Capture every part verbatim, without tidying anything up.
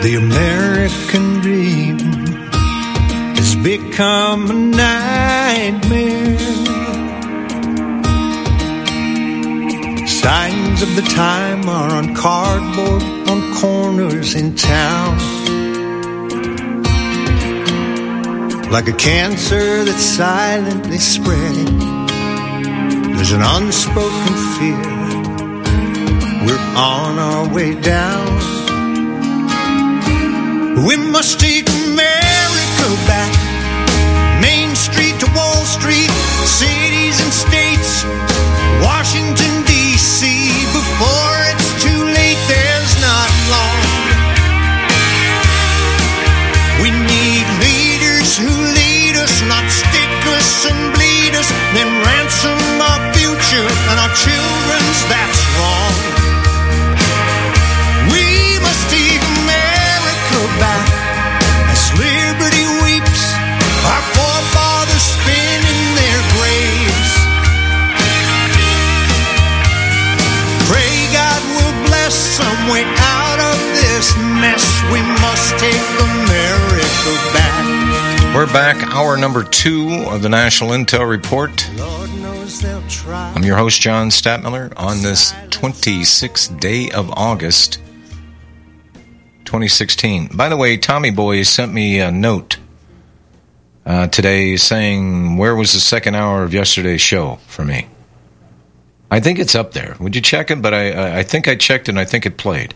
The American dream has become a nightmare. Signs of the time are on cardboard on corners in town. Like a cancer that's silently spreading, there's an unspoken fear. We're on our way down. We must take America back. Main Street to Wall Street, cities and states, Washington, D C Before it's too late, there's not long. We need leaders who lead us, not stick us and bleed us, then ransom our future and our children's, that's wrong. We must take back as liberty weeps, our forefathers spin in their graves. Pray God will bless some way out of this mess. We must take America back. We're back, hour number two of the National Intel Report. I'm your host, John Stadtmiller, on this twenty-sixth day of August, twenty sixteen. By the way, Tommy Boy sent me a note uh, today saying, where was the second hour of yesterday's show for me? I think it's up there. Would you check it? But I, I think I checked and I think it played.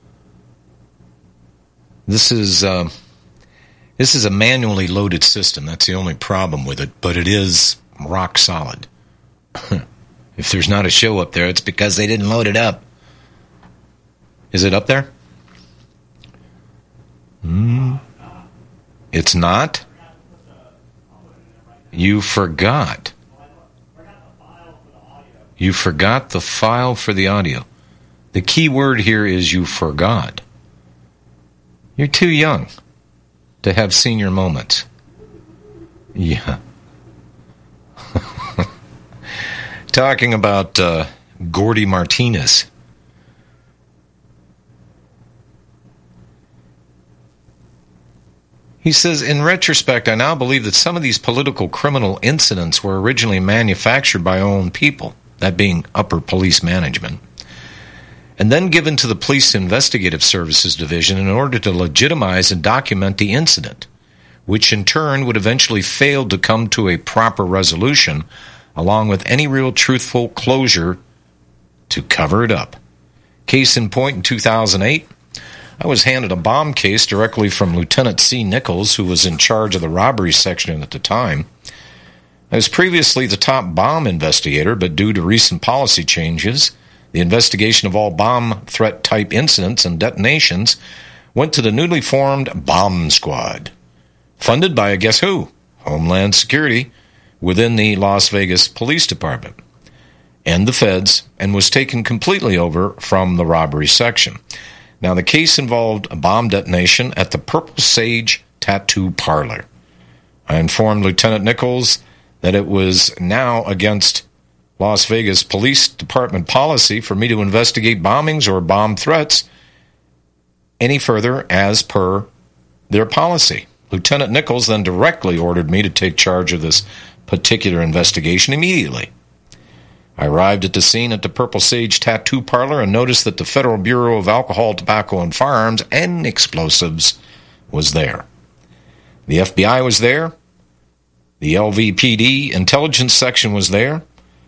This is uh, this is a manually loaded system. That's the only problem with it, but it is rock solid. If there's not a show up there, it's because they didn't load it up. Is it up there? Mm. It's not? You forgot. You forgot the file for the audio. The key word here is you forgot. You're too young to have senior moments. Yeah. Talking about uh, Gordy Martinez. He says, in retrospect, I now believe that some of these political criminal incidents were originally manufactured by our own people, that being upper police management, and then given to the Police Investigative Services Division in order to legitimize and document the incident, which in turn would eventually fail to come to a proper resolution, along with any real truthful closure to cover it up. Case in point, in two thousand eight, I was handed a bomb case directly from Lieutenant C. Nichols, who was in charge of the robbery section at the time. I was previously the top bomb investigator, but due to recent policy changes, the investigation of all bomb threat-type incidents and detonations went to the newly formed Bomb Squad, funded by, guess who? Homeland Security, within the Las Vegas Police Department, and the feds, and was taken completely over from the robbery section. Now, the case involved a bomb detonation at the Purple Sage Tattoo Parlor. I informed Lieutenant Nichols that it was now against Las Vegas Police Department policy for me to investigate bombings or bomb threats any further as per their policy. Lieutenant Nichols then directly ordered me to take charge of this particular investigation immediately. I arrived at the scene at the Purple Sage Tattoo Parlor and noticed that the Federal Bureau of Alcohol, Tobacco, and Firearms and Explosives was there. The F B I was there. The L V P D Intelligence Section was there.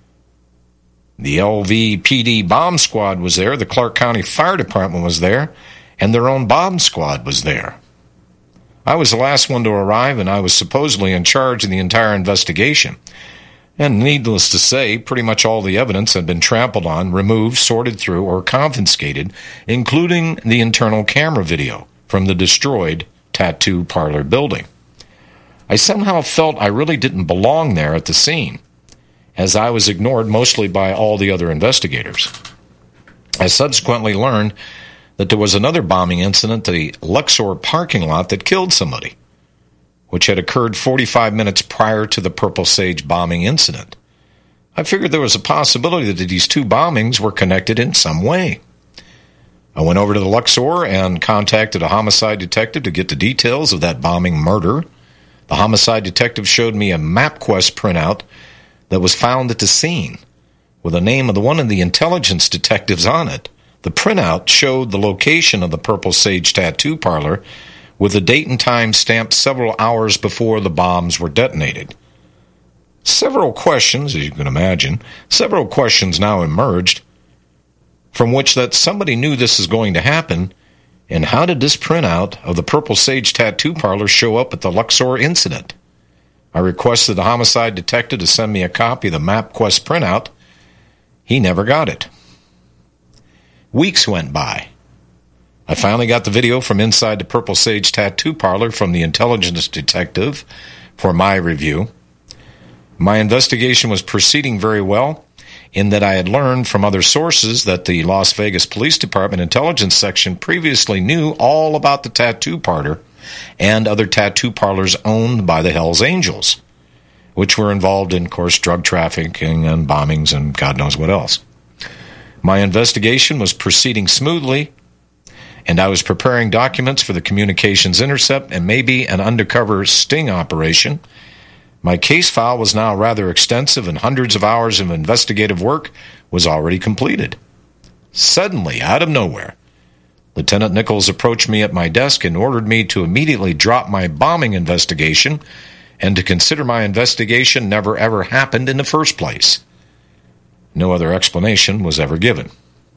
The L V P D Bomb Squad was there. The Clark County Fire Department was there. And their own bomb squad was there. I was the last one to arrive, and I was supposedly in charge of the entire investigation. And needless to say, pretty much all the evidence had been trampled on, removed, sorted through, or confiscated, including the internal camera video from the destroyed tattoo parlor building. I somehow felt I really didn't belong there at the scene, as I was ignored mostly by all the other investigators. I subsequently learned that there was another bombing incident at the Luxor parking lot that killed somebody, which had occurred forty-five minutes prior to the Purple Sage bombing incident. I figured there was a possibility that these two bombings were connected in some way. I went over to the Luxor and contacted a homicide detective to get the details of that bombing murder. The homicide detective showed me a MapQuest printout that was found at the scene with the name of the one of the intelligence detectives on it. The printout showed the location of the Purple Sage Tattoo Parlor with the date and time stamped several hours before the bombs were detonated. Several questions, as you can imagine, several questions now emerged from which that somebody knew this is going to happen, and how did this printout of the Purple Sage Tattoo Parlor show up at the Luxor incident? I requested the homicide detective to send me a copy of the MapQuest printout. He never got it. Weeks went by. I finally got the video from inside the Purple Sage Tattoo Parlor from the intelligence detective for my review. My investigation was proceeding very well, in that I had learned from other sources that the Las Vegas Police Department Intelligence Section previously knew all about the tattoo parlor and other tattoo parlors owned by the Hells Angels, which were involved in, of course, drug trafficking and bombings and God knows what else. My investigation was proceeding smoothly, and I was preparing documents for the communications intercept and maybe an undercover sting operation. My case file was now rather extensive, and hundreds of hours of investigative work was already completed. Suddenly, out of nowhere, Lieutenant Nichols approached me at my desk and ordered me to immediately drop my bombing investigation and to consider my investigation never ever happened in the first place. No other explanation was ever given.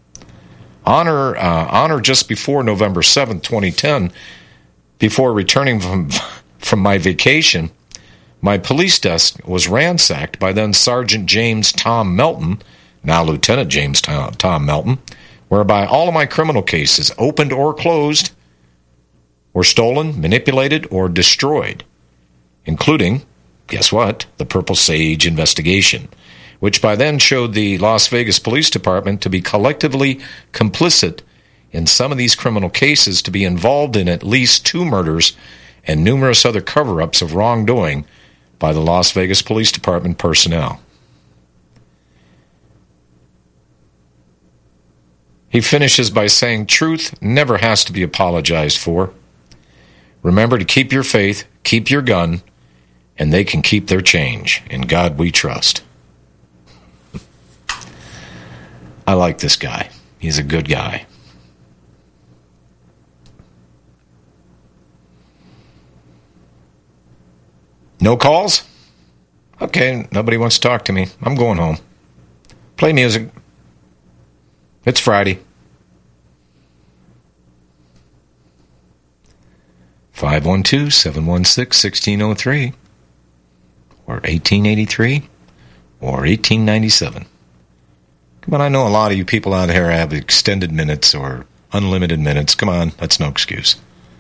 Honor, uh, honor just before November seventh, twenty ten, before returning from, from my vacation, my police desk was ransacked by then Sergeant James Tom Melton, now Lieutenant James Tom, Tom Melton, whereby all of my criminal cases, opened or closed, were stolen, manipulated, or destroyed, including, guess what, the Purple Sage investigation, which by then showed the Las Vegas Police Department to be collectively complicit in some of these criminal cases, to be involved in at least two murders and numerous other cover-ups of wrongdoing by the Las Vegas Police Department personnel. He finishes by saying, truth never has to be apologized for. Remember to keep your faith, keep your gun, and they can keep their change. In God we trust. I like this guy. He's a good guy. No calls? Okay, nobody wants to talk to me. I'm going home. Play music. It's Friday. five one two, seven one six, one six zero three or eighteen eighty-three or eighteen ninety-seven. Come on, I know a lot of you people out there have extended minutes or unlimited minutes. Come on, that's no excuse.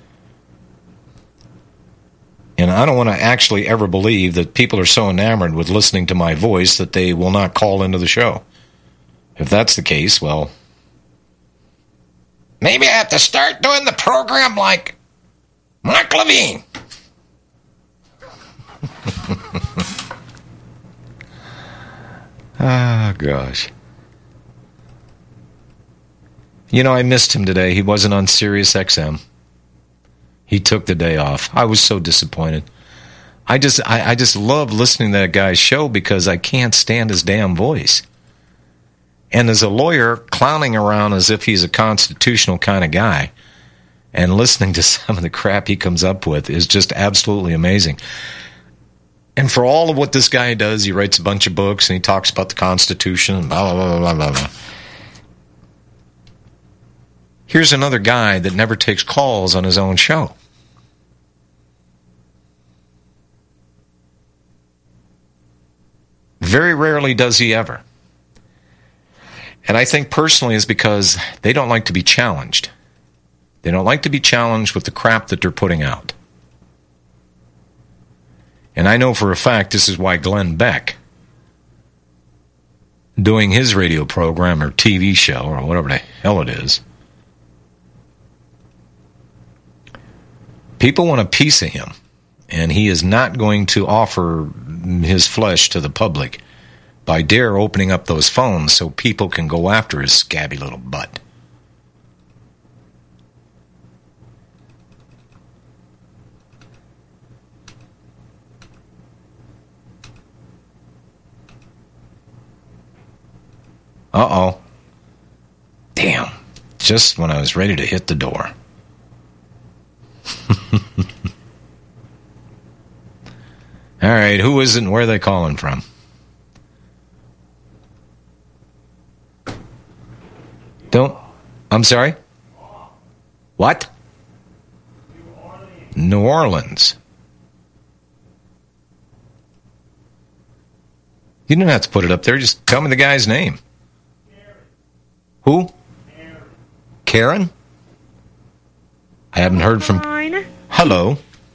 And I don't want to actually ever believe that people are so enamored with listening to my voice that they will not call into the show. If that's the case, well, maybe I have to start doing the program like Mark Levine. Ah, gosh. You know, I missed him today. He wasn't on Sirius X M. He took the day off. I was so disappointed. I just I, I just love listening to that guy's show because I can't stand his damn voice. And as a lawyer, clowning around as if he's a constitutional kind of guy and listening to some of the crap he comes up with is just absolutely amazing. And for all of what this guy does, he writes a bunch of books and he talks about the Constitution and blah, blah, blah, blah, blah, blah. Here's another guy that never takes calls on his own show. Very rarely does he ever. And I think personally is because they don't like to be challenged. They don't like to be challenged with the crap that they're putting out. And I know for a fact this is why Glenn Beck, doing his radio program or T V show or whatever the hell it is, people want a piece of him, and he is not going to offer his flesh to the public by dare opening up those phones so people can go after his scabby little butt. Uh-oh. Damn. Just when I was ready to hit the door. All right, who is it and where are they calling from? Don't... I'm sorry? What? New Orleans. You didn't have to put it up there. Just tell me the guy's name. Karen. Who? Karen. Karen? I haven't heard from... Fine. Hello.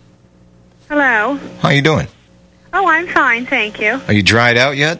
Hello. How you doing? Oh, I'm fine, thank you. Are you dried out yet?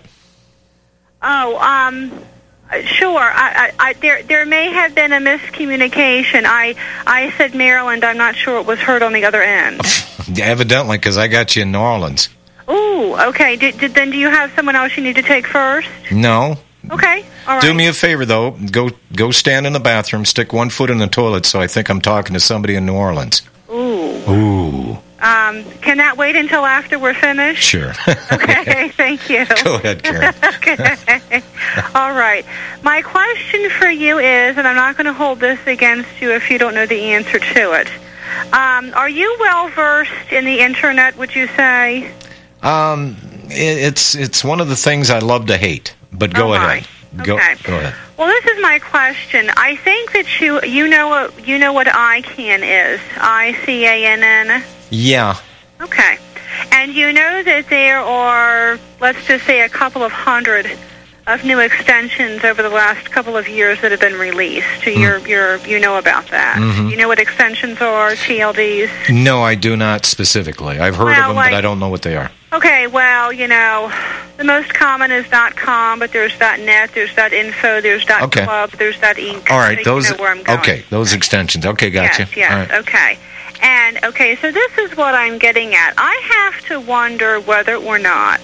Oh, um... Sure. I, I, I, there, there may have been a miscommunication. I, I said Maryland. I'm not sure it was heard on the other end. Evidently, because I got you in New Orleans. Ooh, okay. Did, did, then do you have someone else you need to take first? No. Okay. All right. Do me a favor, though. Go, go stand in the bathroom. Stick one foot in the toilet, so I think I'm talking to somebody in New Orleans. Ooh. Ooh. Um, can that wait until after we're finished? Sure. Okay, thank you. Go ahead, Karen. Okay. All right. My question for you is, and I'm not going to hold this against you if you don't know the answer to it. Um, are you well-versed in the Internet, would you say? Um, it, it's it's one of the things I love to hate, but go oh, ahead. Go, okay. go ahead. Well, this is my question. I think that you you know what you know what I CAN is. I C A N N. Yeah. Okay. And you know that there are, let's just say, a couple of hundred of new extensions over the last couple of years that have been released. Mm. You're, you're, you know about that. Mm-hmm. You know what extensions are, T L Ds? No, I do not specifically. I've heard well, of them, like, but I don't know what they are. Okay, well, you know, the most common is .com, but there's .net, there's .info, there's okay. .club, there's .inc. All right, so those. You know where I'm going. Okay, those extensions. Okay, gotcha. Yes, yes, all right. Okay. And, okay, so this is what I'm getting at. I have to wonder whether or not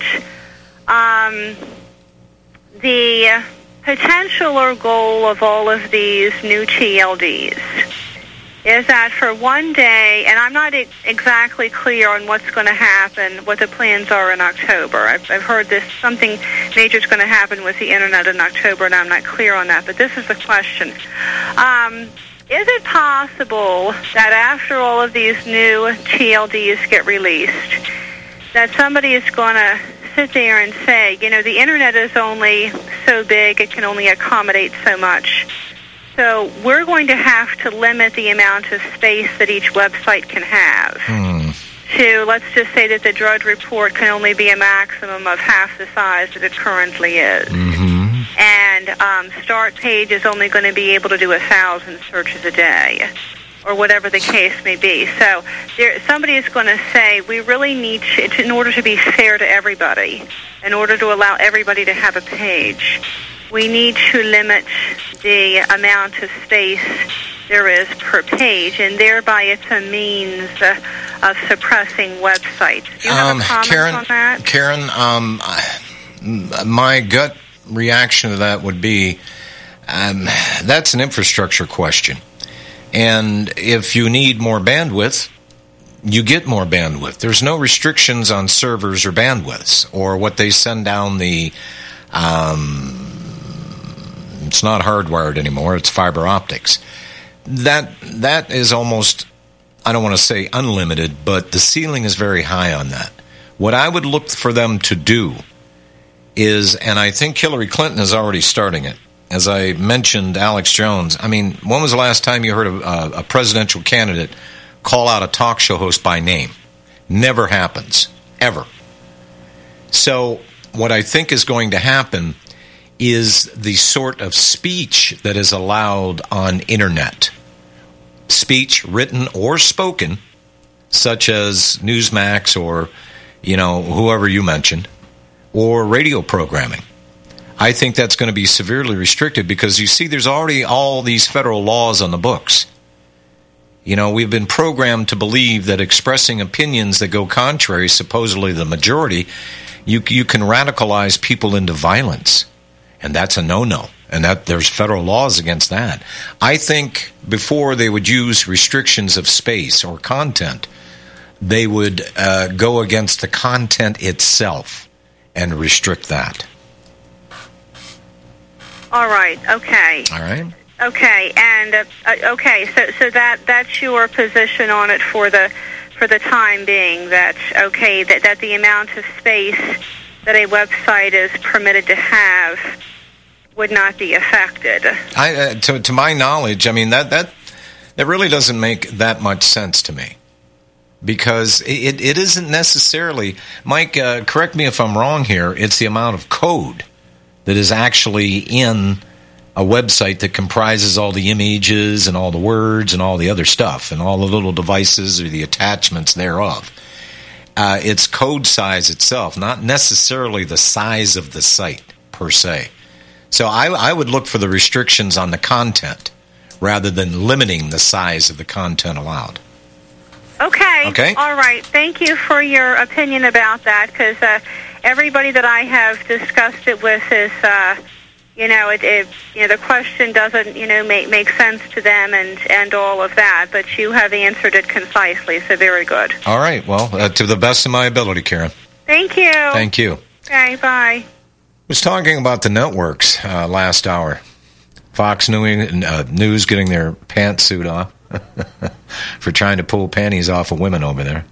um, the potential or goal of all of these new T L Ds is that for one day, and I'm not e- exactly clear on what's going to happen, what the plans are in October. I've, I've heard this, something major is going to happen with the Internet in October, and I'm not clear on that, but this is the question. Um... Is it possible that after all of these new T L Ds get released, that somebody is going to sit there and say, you know, the Internet is only so big, it can only accommodate so much, so we're going to have to limit the amount of space that each website can have hmm. to, let's just say that the Drudge Report can only be a maximum of half the size that it currently is. Mm-hmm. And um, Start Page is only going to be able to do a thousand searches a day, or whatever the case may be. So there, somebody is going to say, we really need to, in order to be fair to everybody, in order to allow everybody to have a page, we need to limit the amount of space there is per page, and thereby it's a means uh, of suppressing websites. Do you have um, a comment Karen, on that? Karen, um, I, my gut reaction to that would be um, that's an infrastructure question. And if you need more bandwidth, you get more bandwidth. There's no restrictions on servers or bandwidths or what they send down the... Um, it's not hardwired anymore. It's fiber optics. That That is almost, I don't want to say unlimited, but the ceiling is very high on that. What I would look for them to do is, and I think Hillary Clinton is already starting it, as I mentioned Alex Jones. I mean, when was the last time you heard a, a presidential candidate call out a talk show host by name? Never happens, ever. So what I think is going to happen is the sort of speech that is allowed on Internet. Speech, written or spoken, such as Newsmax or, you know, whoever you mentioned, or radio programming. I think that's going to be severely restricted because, you see, there's already all these federal laws on the books. You know, we've been programmed to believe that expressing opinions that go contrary, supposedly the majority, you you can radicalize people into violence. And that's a no-no. And that there's federal laws against that. I think before they would use restrictions of space or content, they would uh, go against the content itself and restrict that. All right. Okay. All right. Okay. And uh, okay. So so that that's your position on it for the for the time being. That okay. That that the amount of space that a website is permitted to have would not be affected. I, uh, to, to my knowledge, I mean, that, that that really doesn't make that much sense to me. Because it, it isn't necessarily, Mike, uh, correct me if I'm wrong here, it's the amount of code that is actually in a website that comprises all the images and all the words and all the other stuff and all the little devices or the attachments thereof. Uh, it's code size itself, not necessarily the size of the site per se. So I, I would look for the restrictions on the content rather than limiting the size of the content allowed. Okay. Okay. All right. Thank you for your opinion about that, because uh, everybody that I have discussed it with is, uh, you know, it, it, you know, the question doesn't, you know, make make sense to them and and all of that. But you have answered it concisely, so very good. All right. Well, uh, to the best of my ability, Karen. Thank you. Thank you. Okay. Bye. I was talking about the networks uh, last hour. Fox News, uh, News getting their pantsuit off. For trying to pull panties off of women over there.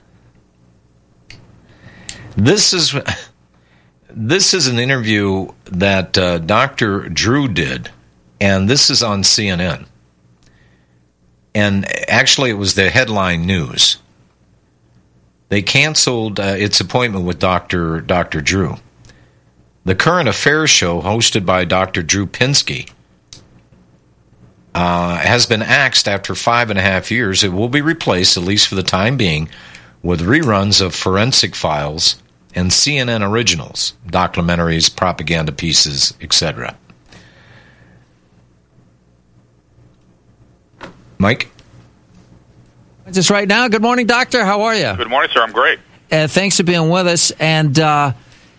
This is this is an interview that uh, Doctor Drew did, and this is on C N N. And actually, it was the headline news. They canceled uh, its appointment with Doctor Doctor Drew. The Current Affairs show, hosted by Doctor Drew Pinsky, Uh, has been axed after five and a half years. It will be replaced, at least for the time being, with reruns of Forensic Files and C N N originals, documentaries, propaganda pieces, et cetera. Mike? Just right now. Good morning, Doctor. How are you? Good morning, sir. I'm great. Uh, thanks for being with us. And uh,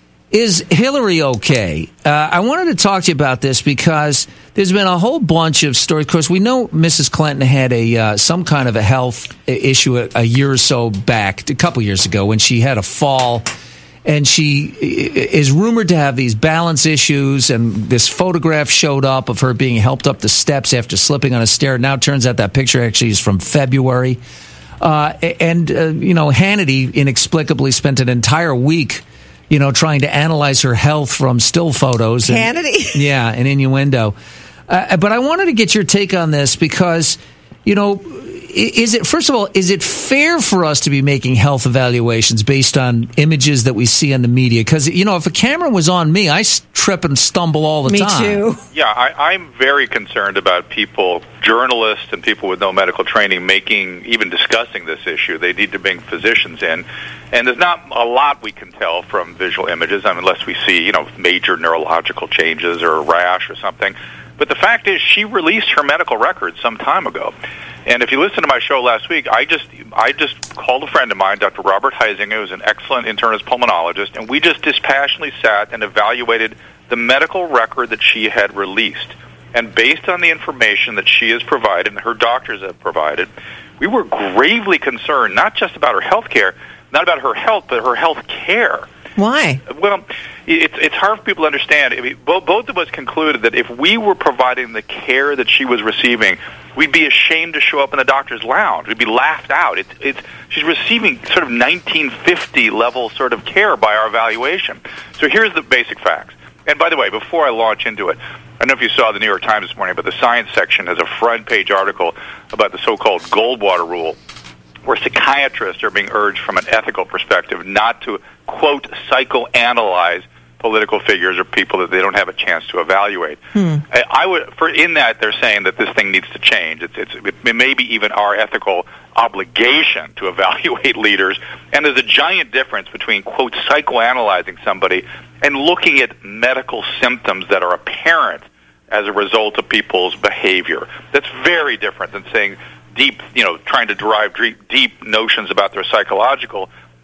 is Hillary okay? Uh, I wanted to talk to you about this because there's been a whole bunch of stories. Of course, we know Missus Clinton had a uh, some kind of a health issue a, a year or so back, a couple years ago, when she had a fall. And she is rumored to have these balance issues, and this photograph showed up of her being helped up the steps after slipping on a stair. Now it turns out that picture actually is from February. Uh, and, uh, you know, Hannity inexplicably spent an entire week, you know, trying to analyze her health from still photos. And, Hannity? Yeah, and innuendo. Uh, but I wanted to get your take on this because, you know, is it, first of all, is it fair for us to be making health evaluations based on images that we see in the media? Because, you know, if a camera was on me, I trip and stumble all the me time. Me too. Yeah, I, I'm very concerned about people, journalists and people with no medical training, making, even discussing this issue. They need to bring physicians in. And there's not a lot we can tell from visual images, I mean, unless we see, you know, major neurological changes or a rash or something. But the fact is, she released her medical records some time ago. And if you listen to my show last week, I just I just called a friend of mine, Doctor Robert Heisinger, who's an excellent internist pulmonologist, and we just dispassionately sat and evaluated the medical record that she had released. And based on the information that she has provided and her doctors have provided, we were gravely concerned, not just about her health care, not about her health, but her health care. Why? Well, it's it's hard for people to understand. I mean, both, both of us concluded that if we were providing the care that she was receiving, we'd be ashamed to show up in the doctor's lounge. We'd be laughed out. It's it's she's receiving sort of nineteen fifty level sort of care by our evaluation. So here's the basic facts. And by the way, before I launch into it, I don't know if you saw the New York Times this morning, but the science section has a front page article about the so-called Goldwater rule, where psychiatrists are being urged from an ethical perspective not to, quote, psychoanalyze political figures or people that they don't have a chance to evaluate. Hmm. I, I would, for in that, they're saying that this thing needs to change. It's, it's, it may be even our ethical obligation to evaluate leaders. And there's a giant difference between, quote, psychoanalyzing somebody and looking at medical symptoms that are apparent as a result of people's behavior. That's very different than saying deep, you know, trying to derive deep, deep notions about their psychological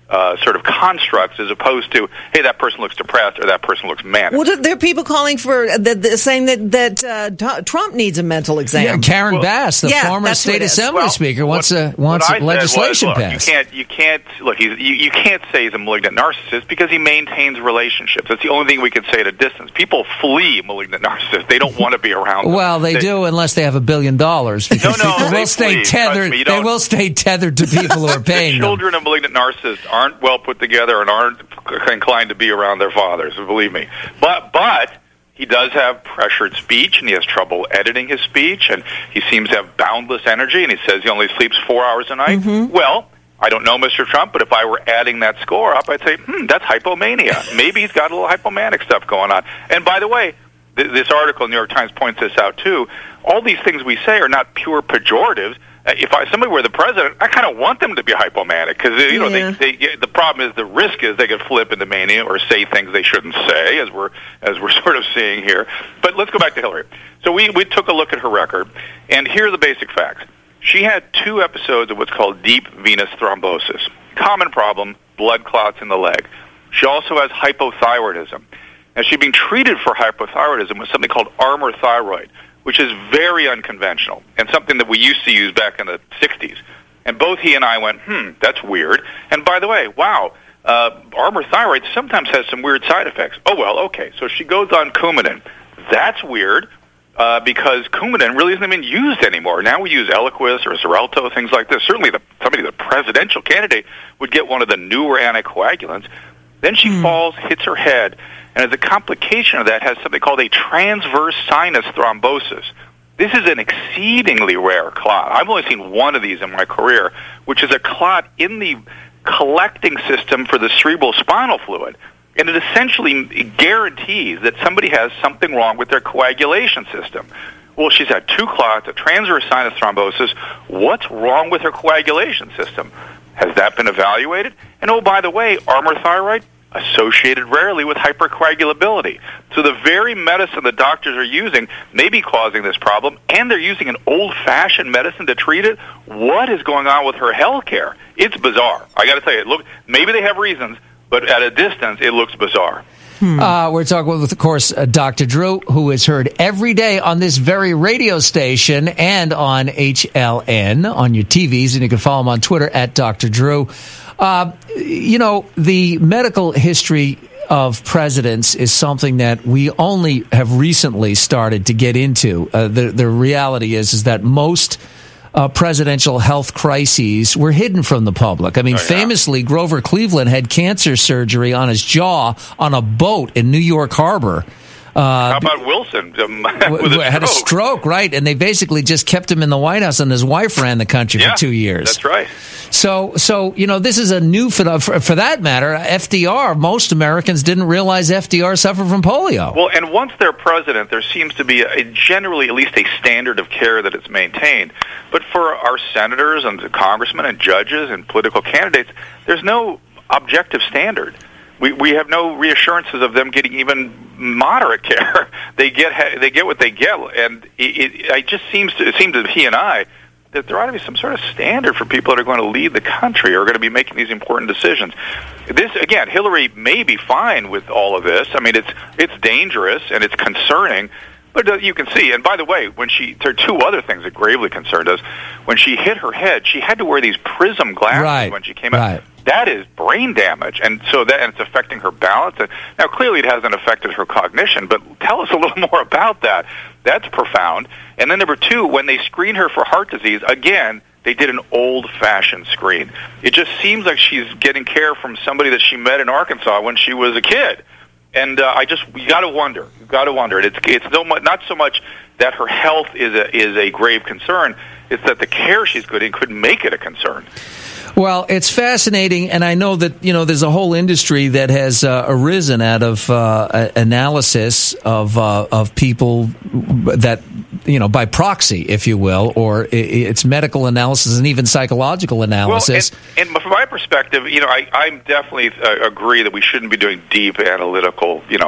uh, sort of constructs as opposed to, hey, that person looks depressed or that person looks manic. Well, there are people calling for the, the, saying that that uh, Trump needs a mental exam. Yeah, Karen well, Bass, the yeah, former state assembly well, speaker, wants what, a wants what a legislation was, look, passed. You can't, you can't look. He's, you, you can't say he's a malignant narcissist because he maintains relationships. That's the only thing we can say at a distance. People flee malignant narcissists. They don't want to be around them. Well, they, they do unless they have a billion dollars. Because no, no, people they will stay flee. tethered. Me, they will stay tethered to people who are paying the children them. of malignant narcissists aren't well put together and aren't inclined to be around their fathers, believe me. But but he does have pressured speech, and he has trouble editing his speech, and he seems to have boundless energy, and he says he only sleeps four hours a night. Mm-hmm. Well, I don't know Mister Trump, but if I were adding that score up, I'd say, hmm, that's hypomania. Maybe he's got a little hypomanic stuff going on. And by the way, th- this article in the New York Times points this out, too. All these things we say are not pure pejoratives. If I, somebody were the president, I kind of want them to be hypomanic because you know yeah. they, they. The problem is the risk is they could flip into mania or say things they shouldn't say, as we're as we're sort of seeing here. But let's go back to Hillary. So we we took a look at her record, and here are the basic facts. She had two episodes of what's called deep venous thrombosis, common problem, blood clots in the leg. She also has hypothyroidism. Now she's being treated for hypothyroidism with something called Armour thyroid, which is very unconventional and something that we used to use back in the sixties. And both he and I went, hmm, that's weird. And by the way, wow, uh, Armour thyroid sometimes has some weird side effects. Oh, well, okay. So she goes on Coumadin. That's weird uh, because Coumadin really isn't even used anymore. Now we use Eliquis or Xarelto, things like this. Certainly the, somebody, the presidential candidate, would get one of the newer anticoagulants. Then she mm. falls, hits her head, and as a complication of that has something called a transverse sinus thrombosis. This is an exceedingly rare clot. I've only seen one of these in my career, which is a clot in the collecting system for the cerebral spinal fluid. And it essentially guarantees that somebody has something wrong with their coagulation system. Well, she's had two clots, a transverse sinus thrombosis. What's wrong with her coagulation system? Has that been evaluated? And oh, by the way, Armour thyroid, associated rarely with hypercoagulability. So the very medicine the doctors are using may be causing this problem, and they're using an old-fashioned medicine to treat it. What is going on with her health care? It's bizarre. I got to tell you, look, maybe they have reasons, but at a distance, it looks bizarre. Hmm. Uh, we're talking with, of course, uh, Doctor Drew, who is heard every day on this very radio station and on H L N on your T Vs, and you can follow him on Twitter at Doctor Drew. Uh, you know, the medical history of presidents is something that we only have recently started to get into. Uh, the the reality is is that most uh, presidential health crises were hidden from the public. I mean, oh, yeah. famously, Grover Cleveland had cancer surgery on his jaw on a boat in New York Harbor. Uh, How about Wilson? Um, with a had a stroke, right? And they basically just kept him in the White House, and his wife ran the country yeah, for two years. That's right. So, so you know, this is a new for, for that matter. F D R. Most Americans didn't realize F D R suffered from polio. Well, and once they're president, there seems to be a, a generally at least a standard of care that is maintained. But for our senators and congressmen and judges and political candidates, there's no objective standard. We we have no reassurances of them getting even moderate care. They get they get what they get, and it, it, it just seems to it seems to he and I that there ought to be some sort of standard for people that are going to lead the country or are going to be making these important decisions. This again, Hillary may be fine with all of this. I mean, it's it's dangerous and it's concerning. But you can see, and by the way, when she, there are two other things that gravely concerned us. When she hit her head, she had to wear these prism glasses right. when she came out. Right. That is brain damage, and so that and it's affecting her balance. And now, clearly, it hasn't affected her cognition, but tell us a little more about that. That's profound. And then number two, when they screen her for heart disease, again, they did an old-fashioned screen. It just seems like she's getting care from somebody that she met in Arkansas when she was a kid. And uh, I just, you got to wonder, you got to wonder. It's it's no, not so much that her health is a is a grave concern; it's that the care she's getting could make it a concern. Well, it's fascinating, and I know that you know there's a whole industry that has uh, arisen out of uh, analysis of uh, of people that you know by proxy, if you will, or it's medical analysis and even psychological analysis. Well, and, and from my perspective, you know, I I definitely uh, agree that we shouldn't be doing deep analytical, you know,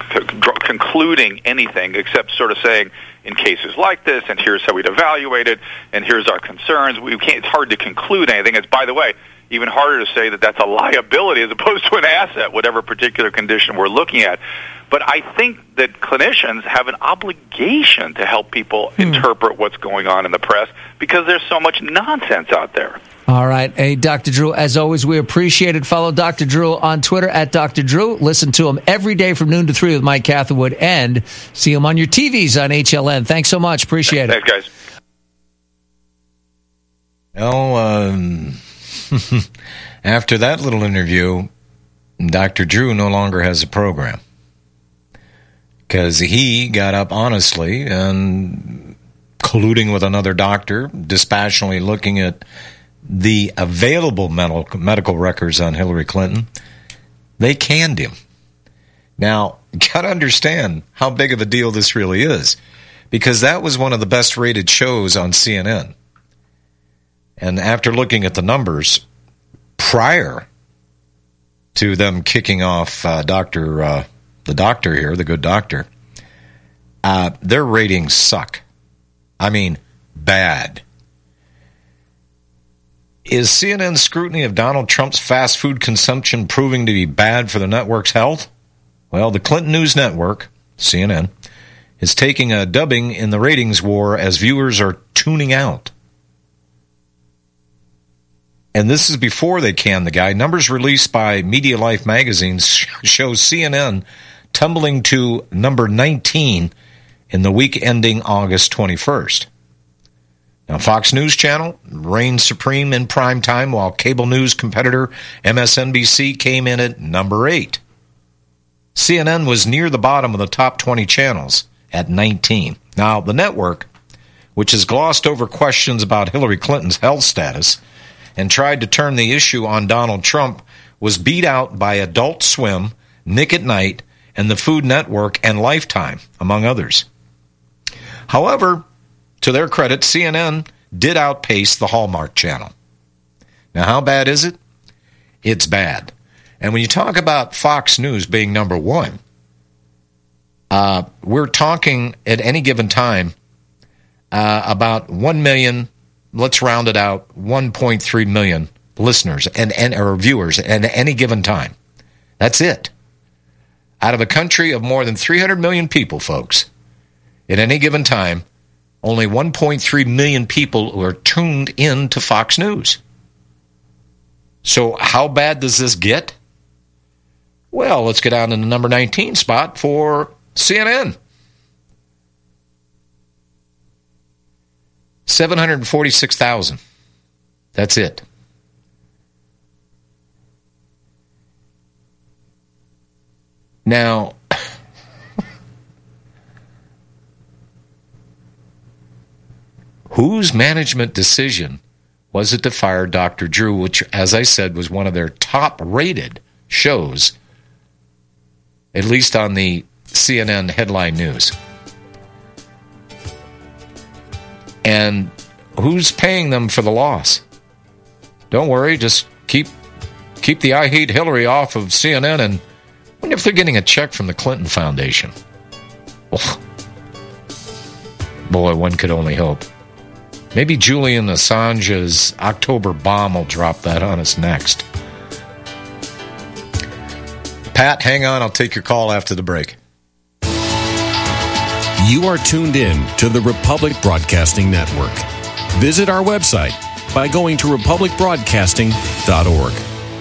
c- concluding anything except sort of saying, in cases like this, and here's how we'd evaluate it, and here's our concerns. We can't. It's hard to conclude anything. As by the way, even harder to say that that's a liability as opposed to an asset, whatever particular condition we're looking at. But I think that clinicians have an obligation to help people hmm. interpret what's going on in the press because there's so much nonsense out there. All right. Hey, Doctor Drew, as always, we appreciate it. Follow Doctor Drew on Twitter at Doctor Drew. Listen to him every day from noon to three with Mike Catherwood, and see him on your T Vs on H L N. Thanks so much. Appreciate Thanks, it. Thanks, guys. Well, um, after that little interview, Doctor Drew no longer has a program because he got up honestly and colluding with another doctor, dispassionately looking at the available medical, medical records on Hillary Clinton. They canned him. Now, you got to understand how big of a deal this really is, because that was one of the best rated shows on C N N. And after looking at the numbers prior to them kicking off uh, Doctor Uh, the doctor here, the good doctor, uh, their ratings suck. I mean, bad. Is C N N's scrutiny of Donald Trump's fast food consumption proving to be bad for the network's health? Well, the Clinton News Network, C N N, is taking a dubbing in the ratings war as viewers are tuning out. And this is before they can the guy. Numbers released by Media Life magazine show C N N tumbling to number nineteen in the week ending August twenty-first. Now, Fox News Channel reigned supreme in prime time, while cable news competitor M S N B C came in at number eight. C N N was near the bottom of the top twenty channels at nineteen. Now, the network, which has glossed over questions about Hillary Clinton's health status and tried to turn the issue on Donald Trump, was beat out by Adult Swim, Nick at Night, and the Food Network and Lifetime, among others. However, to their credit, C N N did outpace the Hallmark Channel. Now, how bad is it? It's bad. And when you talk about Fox News being number one, uh, we're talking at any given time uh, about one million, let's round it out, one point three million listeners and, and or viewers at any given time. That's it. Out of a country of more than three hundred million people, folks, at any given time, only one point three million people are tuned in to Fox News. So how bad does this get? Well, let's get down to the number nineteen spot for C N N. seven hundred forty-six thousand. That's it. Now, whose management decision was it to fire Doctor Drew, which, as I said, was one of their top-rated shows, at least on the C N N headline news? And who's paying them for the loss? Don't worry, just keep keep the I Hate Hillary off of C N N, and wonder if they're getting a check from the Clinton Foundation. Oh, boy, one could only hope. Maybe Julian Assange's October bomb will drop that on us next. Pat, hang on. I'll take your call after the break. You are tuned in to the Republic Broadcasting Network. Visit our website by going to republic broadcasting dot org.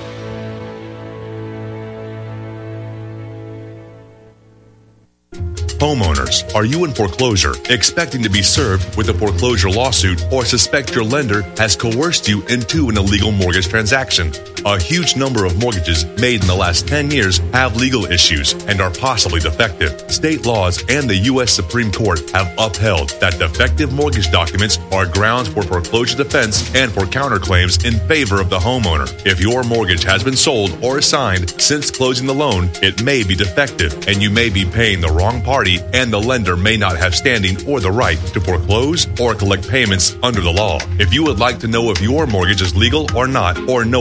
Homeowners, are you in foreclosure, expecting to be served with a foreclosure lawsuit, or suspect your lender has coerced you into an illegal mortgage transaction? A huge number of mortgages made in the last ten years have legal issues and are possibly defective. State laws and the U S Supreme Court have upheld that defective mortgage documents are grounds for foreclosure defense and for counterclaims in favor of the homeowner. If your mortgage has been sold or assigned since closing the loan, it may be defective and you may be paying the wrong party, and the lender may not have standing or the right to foreclose or collect payments under the law. If you would like to know if your mortgage is legal or not, or know if you are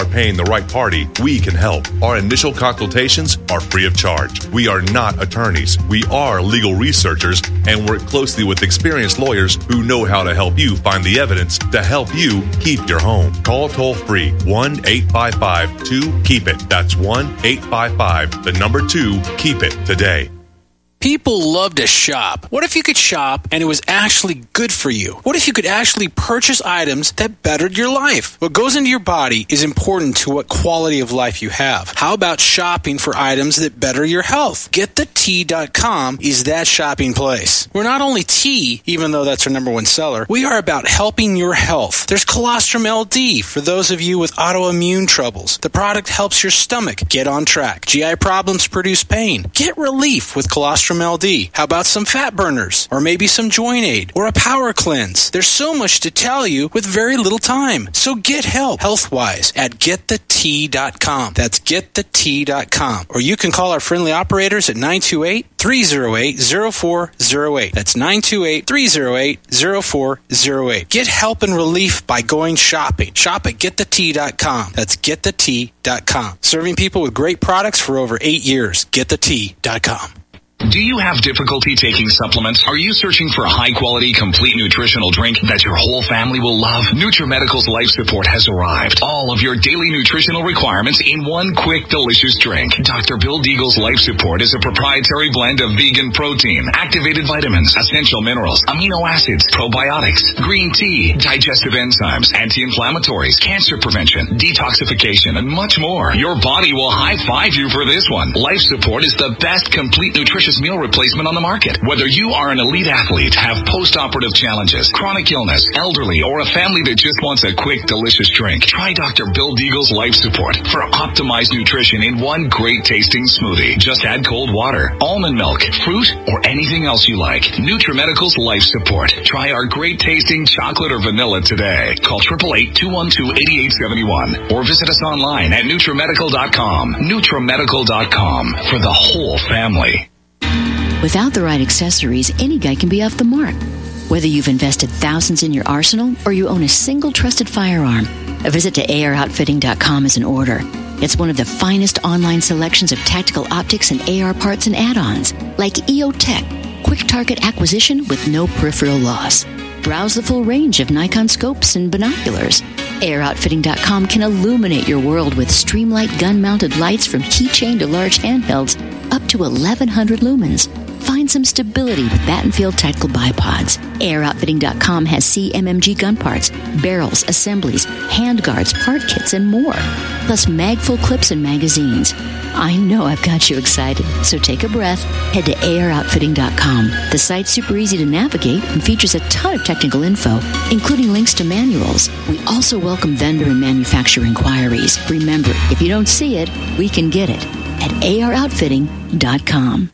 are paying the right party, we can help. Our initial consultations are free of charge. We are not attorneys. We are legal researchers and work closely with experienced lawyers who know how to help you find the evidence to help you keep your home. Call toll free one eight five five two keep it. That's one eight five five, the number two, keep it today. People love to shop. What if you could shop and it was actually good for you? What if you could actually purchase items that bettered your life? What goes into your body is important to what quality of life you have. How about shopping for items that better your health? Get the tea dot com is that shopping place. We're not only tea, even though that's our number one seller, we are about helping your health. There's Colostrum L D for those of you with autoimmune troubles. The product helps your stomach get on track. G I problems produce pain. Get relief with Colostrum L D. How about some fat burners? Or maybe some joint aid? Or a power cleanse? There's so much to tell you with very little time. So get help health-wise at get the tea dot com. That's get the tea dot com. Or you can call our friendly operators at nine two eight, three oh eight, oh four oh eight. That's nine two eight, three oh eight, oh four oh eight. Get help and relief by going shopping. Shop at get the tea dot com. That's get the tea dot com. Serving people with great products for over eight years. get the tea dot com. Do you have difficulty taking supplements? Are you searching for a high-quality, complete nutritional drink that your whole family will love? NutriMedical's Life Support has arrived. All of your daily nutritional requirements in one quick, delicious drink. Doctor Bill Deagle's Life Support is a proprietary blend of vegan protein, activated vitamins, essential minerals, amino acids, probiotics, green tea, digestive enzymes, anti-inflammatories, cancer prevention, detoxification, and much more. Your body will high-five you for this one. Life Support is the best complete nutritious meal replacement on the market. Whether you are an elite athlete, have post-operative challenges, chronic illness, elderly, or a family that just wants a quick, delicious drink, try Doctor Bill Deagle's Life Support for optimized nutrition in one great tasting smoothie. Just add cold water, almond milk, fruit, or anything else you like. NutriMedical's Life Support. Try our great tasting chocolate or vanilla today. Call eight eight eight, two one two, eight eight seven one or visit us online at NutriMedical dot com. NutriMedical dot com for the whole family. Without the right accessories, any guy can be off the mark. Whether you've invested thousands in your arsenal or you own a single trusted firearm, a visit to A R outfitting dot com is in order. It's one of the finest online selections of tactical optics and A R parts and add-ons, like E O Tech, quick target acquisition with no peripheral loss. Browse the full range of Nikon scopes and binoculars. A R outfitting dot com can illuminate your world with Streamlight gun-mounted lights from keychain to large handhelds up to eleven hundred lumens. Find some stability with Battenfield Tactical Bipods. A R outfitting dot com has C M M G gun parts, barrels, assemblies, handguards, part kits, and more. Plus mag-full clips and magazines. I know I've got you excited, so take a breath. Head to A R outfitting dot com. The site's super easy to navigate and features a ton of technical info, including links to manuals. We also welcome vendor and manufacturer inquiries. Remember, if you don't see it, we can get it at A R outfitting dot com.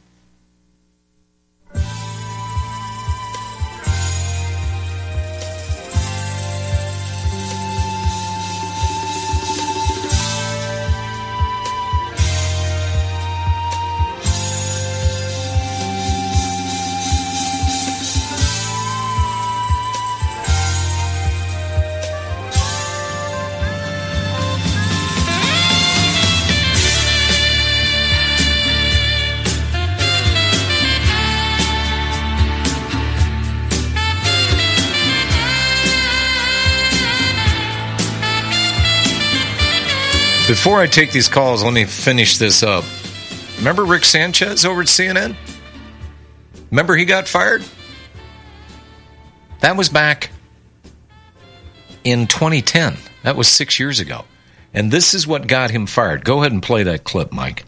Before I take these calls, let me finish this up. Remember Rick Sanchez over at C N N? Remember he got fired? That was back in twenty ten. That was six years ago. And this is what got him fired. Go ahead and play that clip, Mike.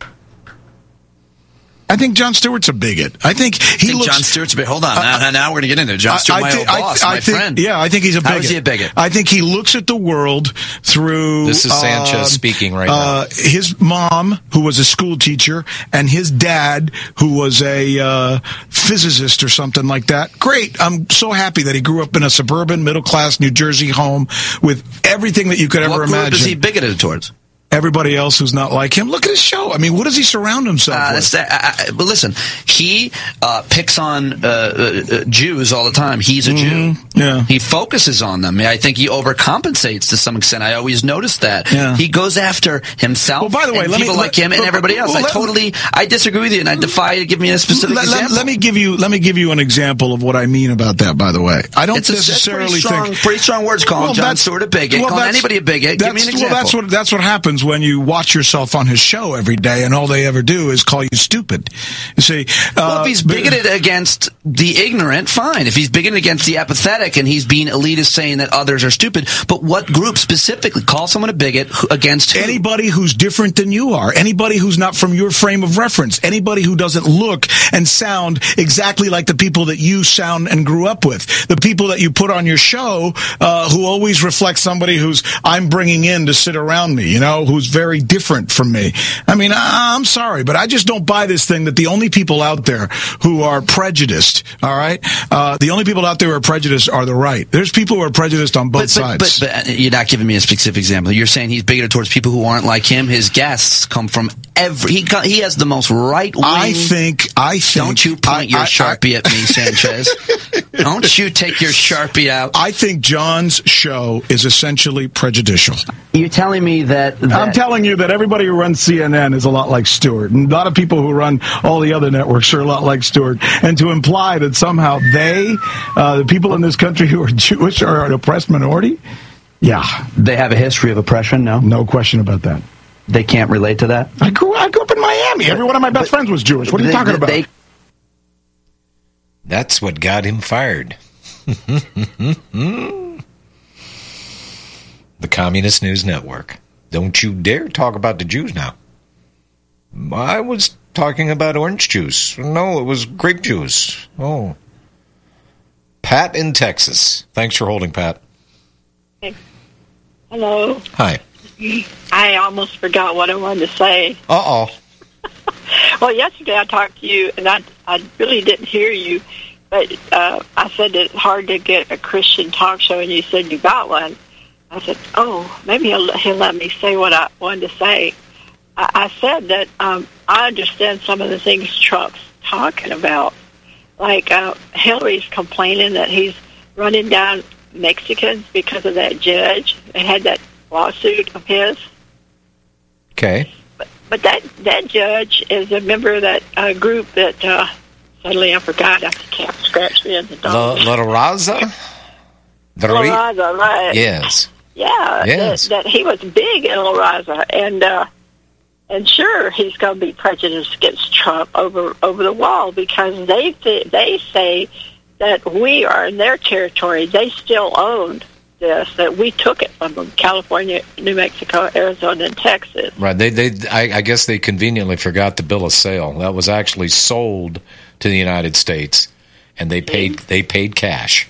I think Jon Stewart's a bigot. I think he I think looks. Jon Stewart's a bigot. Hold on. Uh, now, now we're going to get into it. Jon Stewart, my think, old boss, I, I my think, friend. Yeah, I think he's a bigot. How is he a bigot? I think he looks at the world through. This is Sanchez uh, speaking right uh, now. His mom, who was a school teacher, and his dad, who was a uh, physicist or something like that. Great. I'm so happy that he grew up in a suburban, middle class New Jersey home with everything that you could ever what imagine. What group is he bigoted towards? everybody else who's not like him. Look at his show. I mean, what does he surround himself Uh, with? that's that, I, I, but listen, he uh, picks on uh, uh, Jews all the time. He's a Mhm. Jew. Yeah. He focuses on them. I think he overcompensates to some extent. I always notice that. Yeah. He goes after himself Well, by the way, and let me- people let- like him and let- everybody else. well, I let- totally, I disagree with you, and I defy you to give me a specific let, let- example. let me give you let me give you an example of what I mean about that. By the way, I don't It's a- that's necessarily pretty strong, think pretty strong words calling Well, John that's- Stewart a bigot. well, calling that's- anybody a bigot. Give me an that's- example. Well, that's what that's what happens when you watch yourself on his show every day, and all they ever do is call you stupid. You see, Well, uh, if he's but- bigoted against the ignorant, fine. If he's bigoted against the apathetic and he's being elitist saying that others are stupid, but what group specifically? Call someone a bigot who- against who? Anybody who's different than you are, anybody who's not from your frame of reference, anybody who doesn't look and sound exactly like the people that you sound and grew up with, the people that you put on your show, uh, who always reflect somebody who's I'm bringing in to sit around me, you know, who's very different from me. I mean, I, I'm sorry, but I just don't buy this thing that the only people out there who are prejudiced, all right, uh, the only people out there who are prejudiced are the right. There's people who are prejudiced on both But, sides. but, but, but you're not giving me a specific example. You're saying he's bigoted towards people who aren't like him. His guests come from every. He co- he has the most right wing. I think. I think. Don't you point I- your I- Sharpie I- at me, Sanchez. Don't you take your Sharpie out. I think John's show is essentially prejudicial. You're telling me that, that I'm telling you that everybody who runs C N N is a lot like Stewart. And a lot of people who run all the other networks are a lot like Stewart. And to imply that somehow they, uh, the people in this country who are Jewish, are an oppressed minority, yeah. they have a history of oppression, no? No question about that. They can't relate to that? I grew, I grew up in Miami. Every one of my best friends was Jewish. What are you They- talking about? they- That's what got him fired. The Communist News Network. Don't you dare talk about the Jews now. I was talking about orange juice. No, it was grape juice. Oh. Pat in Texas. Thanks for holding, Pat. Hello. Hi. I almost forgot what I wanted to say. Uh-oh. Well, yesterday I talked to you, and I, I really didn't hear you, but uh, I said it's hard to get a Christian talk show, and you said you got one. I said, oh, maybe he'll, he'll let me say what I wanted to say. I, I said that um, I understand some of the things Trump's talking about. Like uh, Hillary's complaining that he's running down Mexicans because of that judge that had that lawsuit of his. Okay. But, but that, that judge is a member of that uh, group that, uh, suddenly I forgot, I can't scratch me in the La, dog. La Raza? The La re- Raza, right. Yes. Yeah, Yes. that, that he was big in La Raza, and uh, and sure he's going to be prejudiced against Trump over over the wall because they th- they say that we are in their territory. They still owned this, that we took it from them, California, New Mexico, Arizona, and Texas. Right. They, they, I, I guess they conveniently forgot the bill of sale. That was actually sold to the United States, and they paid, they paid cash.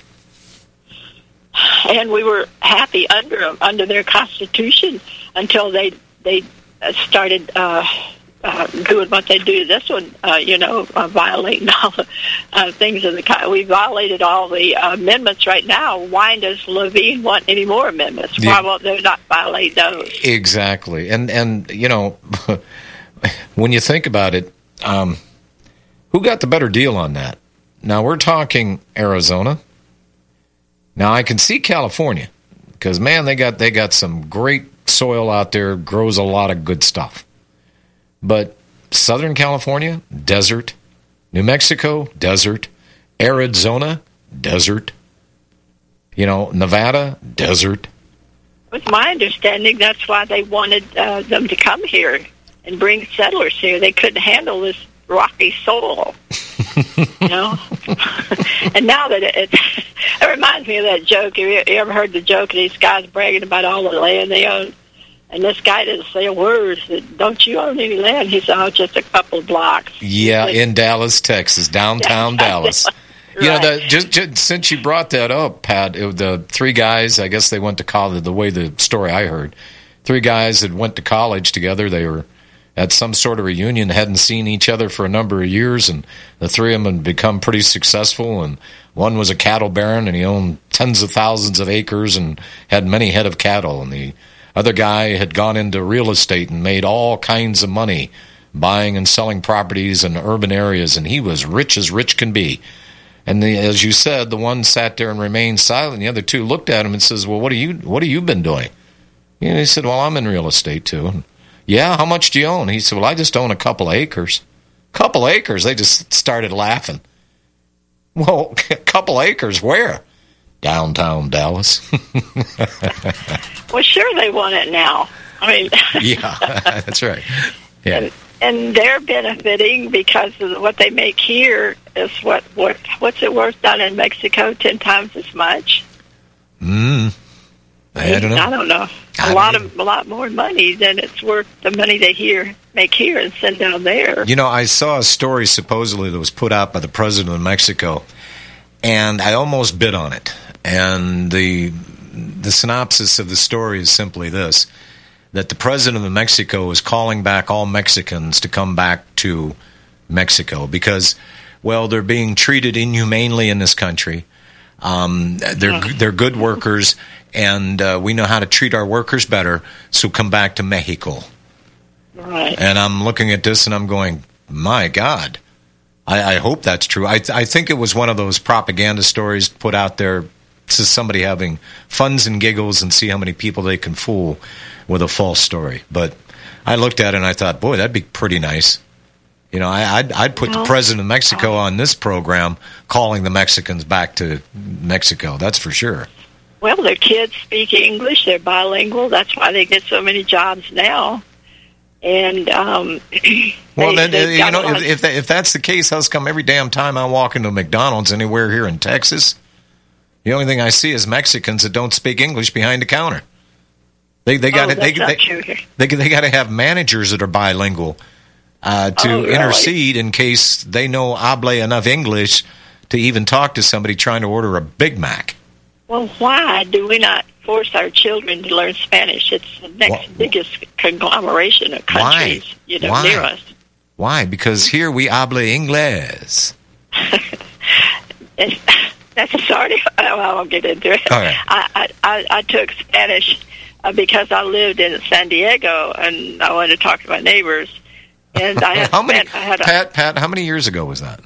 And we were happy under them, under their constitution, until they they started uh, uh, doing what they do. This one, uh, you know, uh, violating all the uh, things of the. co- We violated all the uh, amendments right now. Why does Levine want any more amendments? Why won't they not violate those? Exactly. And, and you know, when you think about it, um, who got the better deal on that? Now, we're talking Arizona. Now, I can see California because, man, they got they got some great soil out there, grows a lot of good stuff. But Southern California, desert. New Mexico, desert. Arizona, desert. You know, Nevada, desert. With my understanding, that's why they wanted uh, them to come here and bring settlers here. They couldn't handle this rocky soil, you know. And now that it, it, it reminds me of that joke. Have you, you ever heard the joke of these guys bragging about all the land they own? And this guy didn't say a word. He said, "Don't you own any land?" He said, "Oh, just a couple of blocks." Yeah, in Dallas, Texas, downtown Dallas. You know, the, just, just since you brought that up, Pat, it, the three guys, I guess they went to college, the way the story I heard, three guys that went to college together, they were at some sort of reunion, hadn't seen each other for a number of years, and the three of them had become pretty successful, and one was a cattle baron, and he owned tens of thousands of acres and had many head of cattle, and the Other guy had gone into real estate and made all kinds of money buying and selling properties in urban areas, and he was rich as rich can be. And the, as you said, the one sat there and remained silent. The other two looked at him and says, well, what are you, what have you been doing? And he said, well, I'm in real estate too. And, yeah, how much do you own? He said, well, I just own a couple of acres. Couple acres? They just started laughing. Well, a couple acres where? Downtown Dallas. Well, sure they want it now. I mean, yeah, that's right. Yeah. And, and they're benefiting because of what they make here is what, what what's it worth down in Mexico? Ten times as much. Mm. I don't know. I don't know. A I lot mean, of a lot more money than it's worth the money they here make here and send down there. You know, I saw a story supposedly that was put out by the president of Mexico, and I almost bid on it. And the the synopsis of the story is simply this: that the president of Mexico is calling back all Mexicans to come back to Mexico because, well, they're being treated inhumanely in this country. Um, they're they're good workers, and uh, we know how to treat our workers better. So come back to Mexico. Right. And I'm looking at this, and I'm going, my God. I, I hope that's true. I I think it was one of those propaganda stories put out there to somebody having funs and giggles and see how many people they can fool with a false story. But I looked at it and I thought, boy, that'd be pretty nice. You know, I, I'd, I'd put well, the president of Mexico on this program calling the Mexicans back to Mexico. That's for sure. Well, their kids speak English. They're bilingual. That's why they get so many jobs now. And um, well, they, then you know, if of, if, that, if that's the case, how's come every damn time I walk into McDonald's anywhere here in Texas, the only thing I see is Mexicans that don't speak English behind the counter. They they got oh, they they they, they they got to have managers that are bilingual uh, to oh, really? intercede in case they know hable enough English to even talk to somebody trying to order a Big Mac. Well, why do we not force our children to learn Spanish? It's the next Why? biggest conglomeration of countries, Why? you know, Why? near us. Why? Because here we hable Inglés. It's, that's sorry. I won't get into it. All right. I, I, I took Spanish uh, because I lived in San Diego, and I wanted to talk to my neighbors. And I had how many, spent, I had a, Pat, Pat, how many years ago was that?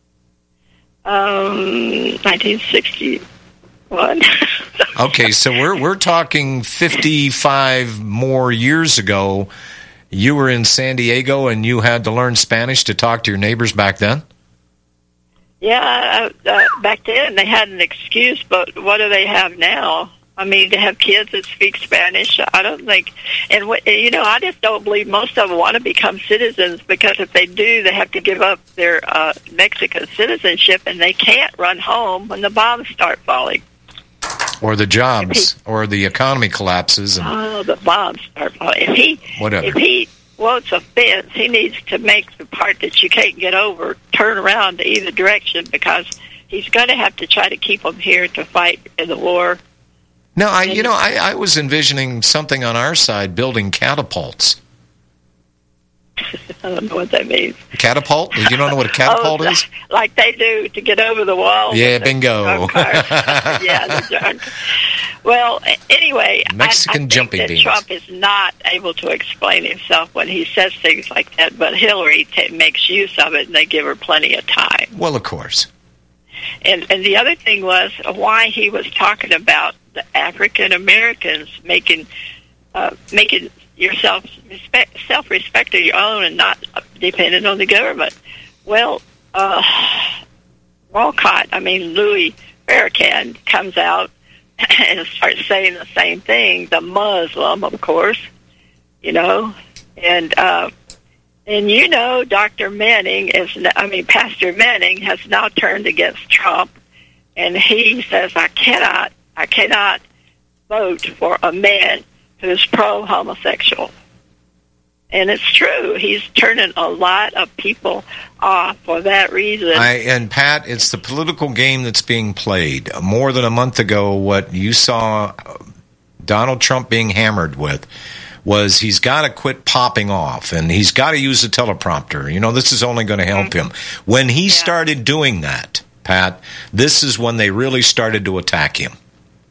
Um, nineteen sixty-one. Okay, so we're we're talking fifty-five more years ago. You were in San Diego, and you had to learn Spanish to talk to your neighbors back then? Yeah, uh, uh, back then they had an excuse, but what do they have now? I mean, they have kids that speak Spanish. I don't think, and what, you know, I just don't believe most of them want to become citizens because if they do, they have to give up their uh, Mexican citizenship, and they can't run home when the bombs start falling. Or the jobs, or the economy collapses. And oh, the bombs start falling. If he, whatever. If he wants a fence, he needs to make the part that you can't get over turn around to either direction because he's going to have to try to keep them here to fight in the war. No, I, you know, I, I was envisioning something on our side, building catapults. I don't know what that means. Catapult? You don't know what a catapult oh, is? Like they do to get over the wall. Yeah, bingo. yeah, the drunk. Well, anyway, Mexican I, I think jumping that beans. Trump is not able to explain himself when he says things like that, but Hillary t- makes use of it, and they give her plenty of time. Well, of course. And and the other thing was why he was talking about the African Americans making uh, making yourself respect, self-respect of your own and not dependent on the government. Well, uh, Walcott, I mean Louis Farrakhan comes out and starts saying the same thing. The Muslim, of course, you know, and uh, and you know, Doctor Manning is, I mean, Pastor Manning has now turned against Trump, and he says, I cannot, I cannot vote for a man who's pro-homosexual. And it's true. He's turning a lot of people off for that reason. I, and, Pat, it's the political game that's being played. More than a month ago, what you saw Donald Trump being hammered with was he's got to quit popping off, and he's got to use the teleprompter. You know, this is only going to help mm-hmm. him. When he yeah. started doing that, Pat, this is when they really started to attack him.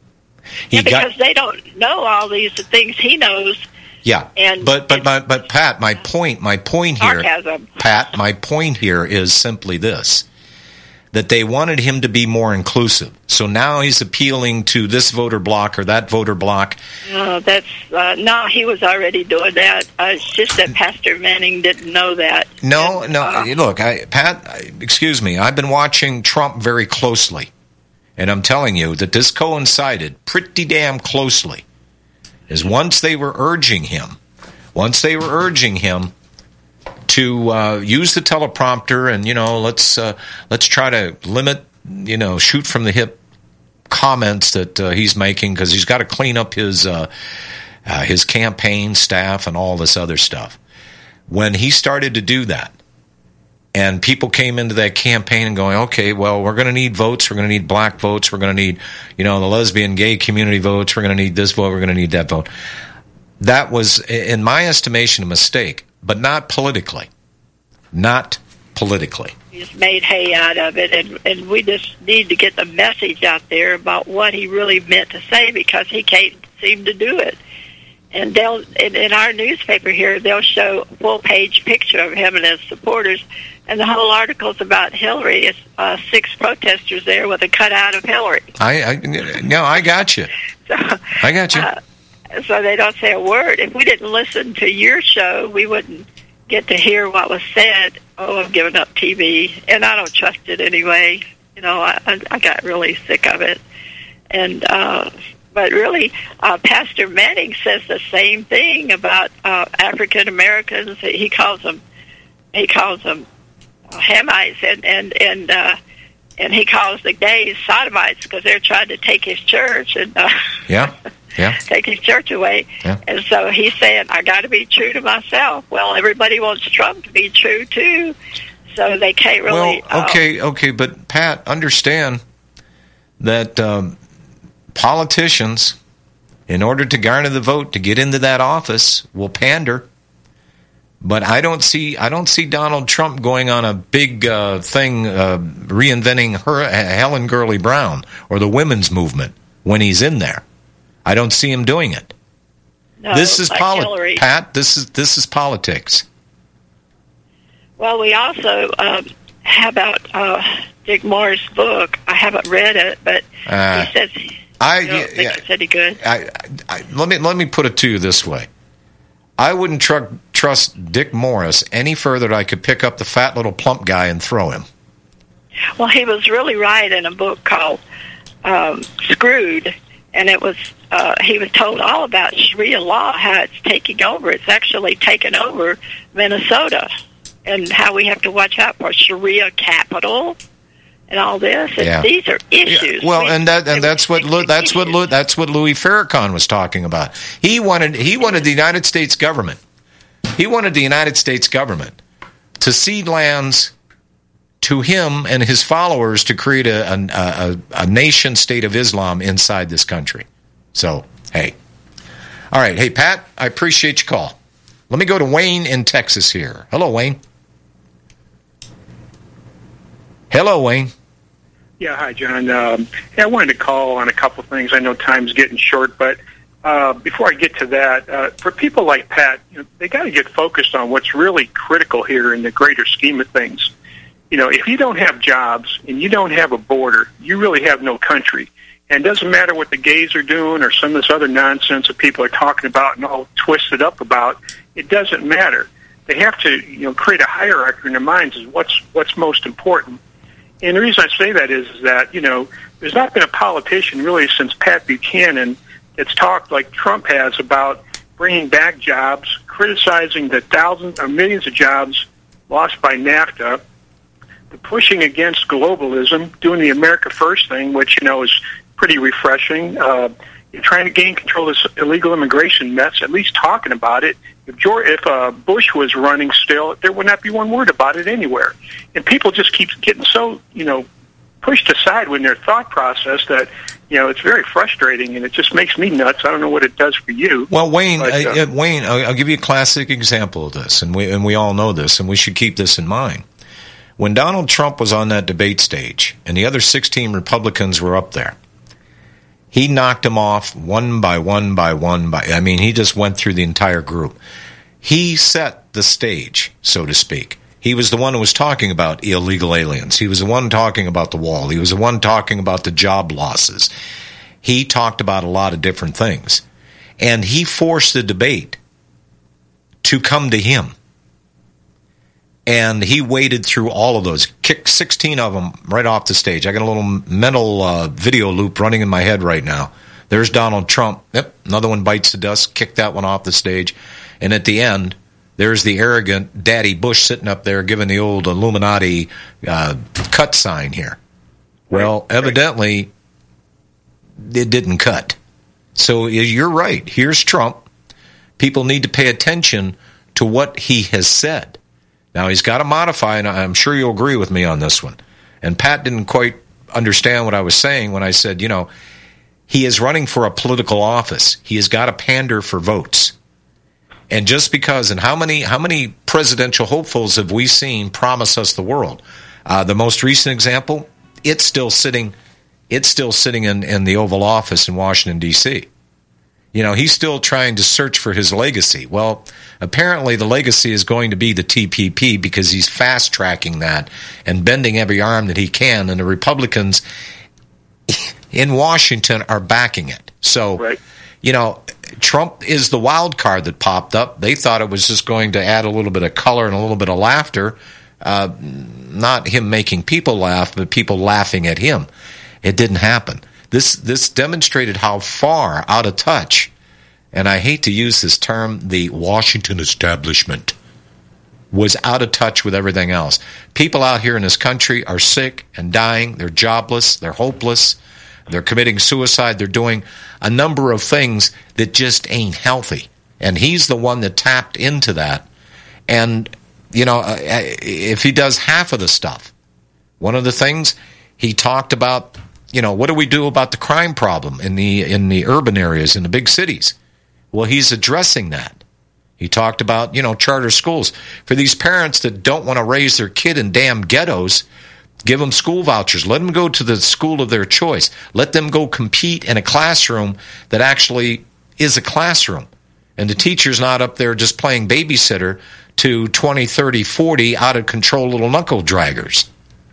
He yeah, because got, they don't know all these things he knows. Yeah, and but but but, but Pat, my point, my point here, sarcasm. Pat, my point here is simply this: that they wanted him to be more inclusive. So now he's appealing to this voter bloc or that voter bloc. No, that's uh, no. He was already doing that. Uh, it's just that Pastor Manning didn't know that. No, and, no. Uh, look, I, Pat, excuse me. I've been watching Trump very closely, and I'm telling you that this coincided pretty damn closely. Is once they were urging him, once they were urging him to uh, use the teleprompter and, you know, let's uh, let's try to limit, you know, shoot from the hip comments that uh, he's making because he's got to clean up his uh, uh, his campaign staff and all this other stuff. When he started to do that, and people came into that campaign and going, okay, well, we're going to need votes. We're going to need black votes. We're going to need, you know, the lesbian, gay community votes. We're going to need this vote. We're going to need that vote. That was, in my estimation, a mistake, but not politically. Not politically. He just made hay out of it, and, and we just need to get the message out there about what he really meant to say because he can't seem to do it. And they'll in, in our newspaper here, they'll show a full-page picture of him and his supporters, and the whole article's about Hillary. It's uh, six protesters there with a cutout of Hillary. I, I no, I got you. So, I got you. Uh, so they don't say a word. If we didn't listen to your show, we wouldn't get to hear what was said. Oh, I've given up T V, and I don't trust it anyway. You know, I, I got really sick of it, and. Uh, But really, uh, Pastor Manning says the same thing about uh, African Americans. He calls them, he calls them Hamites, and and and uh, and he calls the gays sodomites because they're trying to take his church and uh, yeah, yeah, take his church away. Yeah. And so he's saying, I got to be true to myself. Well, everybody wants Trump to be true too, so they can't really. Well, okay, uh, okay, but Pat, understand that. Um, Politicians, in order to garner the vote to get into that office, will pander. But I don't see I don't see Donald Trump going on a big uh, thing, uh, reinventing her, Helen Gurley Brown or the women's movement when he's in there. I don't see him doing it. No, this is like politics, Pat. This is this is politics. Well, we also um, how about uh, Dick Moore's book? I haven't read it, but uh, he says. I you don't think yeah, it's any good. I, I, let me let me put it to you this way: I wouldn't tr- trust Dick Morris any further than I could pick up the fat little plump guy and throw him. Well, he was really right in a book called um, Screwed, and it was uh, he was told all about Sharia law, how it's taking over. It's actually taken over Minnesota, and how we have to watch out for Sharia capital. And all this, and yeah. these are issues. Yeah. Well, we, and that and that's what Lu, that's what Lu, that's what Louis Farrakhan was talking about. He wanted he wanted the United States government. He wanted the United States government to cede lands to him and his followers to create a a, a, a nation state of Islam inside this country. So, hey, all right, hey Pat, I appreciate your call. Let me go to Wayne in Texas here. Hello, Wayne. Hello, Wayne. Yeah, hi, John. Um, hey, I wanted to call on a couple of things. I know time's getting short, but uh, before I get to that, uh, for people like Pat, you know, they got to get focused on what's really critical here in the greater scheme of things. You know, if you don't have jobs and you don't have a border, you really have no country. And it doesn't matter what the gays are doing or some of this other nonsense that people are talking about and all twisted up about. It doesn't matter. They have to, you know, create a hierarchy in their minds as what's what's most important. And the reason I say that is, is that, you know, there's not been a politician really since Pat Buchanan that's talked like Trump has about bringing back jobs, criticizing the thousands or millions of jobs lost by NAFTA, the pushing against globalism, doing the America First thing, which, you know, is pretty refreshing. Uh, you're trying to gain control of this illegal immigration mess, at least talking about it. If George, if uh, Bush was running still, there would not be one word about it anywhere. And people just keep getting so, you know, pushed aside when their thought process that, you know, it's very frustrating, and it just makes me nuts. I don't know what it does for you. Well, Wayne, but, uh, uh, Wayne, I'll, I'll give you a classic example of this, and we and we all know this, and we should keep this in mind. When Donald Trump was on that debate stage, and the other sixteen Republicans were up there, He knocked them off one by one by one by, I mean, he just went through the entire group. He set the stage, so to speak. He was the one who was talking about illegal aliens. He was the one talking about the wall. He was the one talking about the job losses. He talked about a lot of different things. And he forced the debate to come to him. And he waded through all of those, kicked sixteen of them right off the stage. I got a little mental uh, video loop running in my head right now. There's Donald Trump. Yep, another one bites the dust, kicked that one off the stage. And at the end, there's the arrogant Daddy Bush sitting up there giving the old Illuminati uh, cut sign here. Well, evidently, it didn't cut. So you're right. Here's Trump. People need to pay attention to what he has said. Now, he's got to modify, and I'm sure you'll agree with me on this one. And Pat didn't quite understand what I was saying when I said, you know, he is running for a political office. He has got to pander for votes. And just because, and how many how many presidential hopefuls have we seen promise us the world? Uh, the most recent example, it's still sitting, it's still sitting in, in the Oval Office in Washington, D C You know, he's still trying to search for his legacy. Well, apparently the legacy is going to be the T P P because he's fast-tracking that and bending every arm that he can, and the Republicans in Washington are backing it. So, right. you know, Trump is the wild card that popped up. They thought it was just going to add a little bit of color and a little bit of laughter, uh, not him making people laugh, but people laughing at him. It didn't happen. This this demonstrated how far out of touch, and I hate to use this term, the Washington establishment was out of touch with everything else. People out here in this country are sick and dying. They're jobless. They're hopeless. They're committing suicide. They're doing a number of things that just ain't healthy. And he's the one that tapped into that. And, you know, if he does half of the stuff, one of the things he talked about, you know, what do we do about the crime problem in the in the urban areas, in the big cities? Well, he's addressing that. He talked about, you know, charter schools. For these parents that don't want to raise their kid in damn ghettos, give them school vouchers. Let them go to the school of their choice. Let them go compete in a classroom that actually is a classroom. And the teacher's not up there just playing babysitter to twenty, thirty, forty out-of-control little knuckle draggers.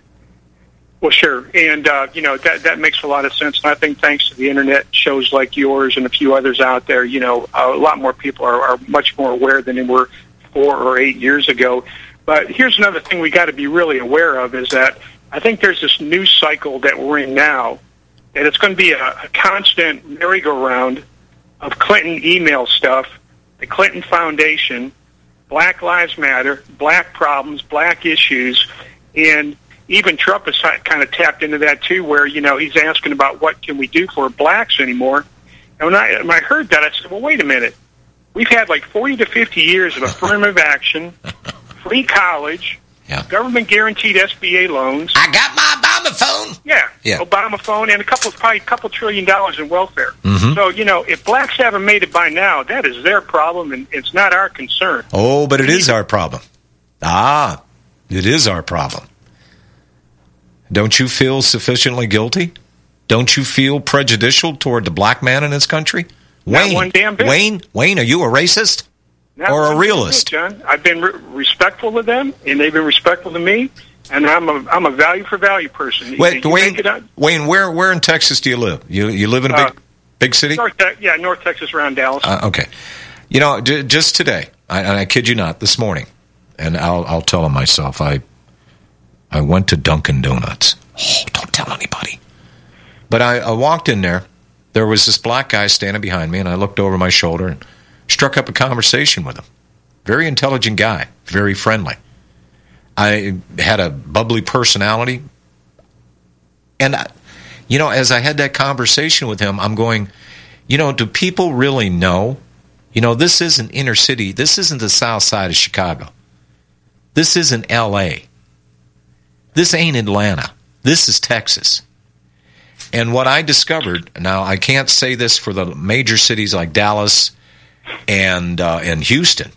Well, sure. And, uh, you know, that that makes a lot of sense. And I think thanks to the Internet, shows like yours and a few others out there, you know, a lot more people are, are much more aware than they were four or eight years ago. But here's another thing we got to be really aware of is that I think there's this news cycle that we're in now, and it's going to be a, a constant merry-go-round of Clinton email stuff, the Clinton Foundation, Black Lives Matter, black problems, black issues, and even Trump has kind of tapped into that too, where, you know, he's asking about what can we do for blacks anymore. And when I, when I heard that, I said, well, wait a minute. We've had like forty to fifty years of affirmative action, free college, yeah. government-guaranteed S B A loans. I got my Obama phone. Yeah, yeah. Obama phone, and a couple, probably a couple trillion dollars in welfare. Mm-hmm. So, you know, if blacks haven't made it by now, that is their problem, and it's not our concern. Oh, but it is our problem. Ah, it is our problem. Don't you feel sufficiently guilty? Don't you feel prejudicial toward the black man in this country? Not Wayne, one damn bit. Wayne, Wayne, are you a racist Not or a one realist? Bit, John, I've been re- respectful of them, and they've been respectful to me, and I'm a I'm a value for value person. Wait, you Wayne, out, Wayne, where where in Texas do you live? You you live in a big uh, big city? North, yeah, North Texas, around Dallas. Uh, okay, you know, j- just today, I, and I kid you not, this morning, and I'll I'll tell them myself. I I went to Dunkin' Donuts. Oh, don't tell anybody. But I, I walked in there. There was this black guy standing behind me, and I looked over my shoulder and struck up a conversation with him. Very intelligent guy, very friendly. I had a bubbly personality. And, I, you know, as I had that conversation with him, I'm going, you know, do people really know? You know, this isn't inner city. This isn't the south side of Chicago. This isn't L A. This ain't Atlanta. This is Texas. And what I discovered, now I can't say this for the major cities like Dallas and uh, and Houston,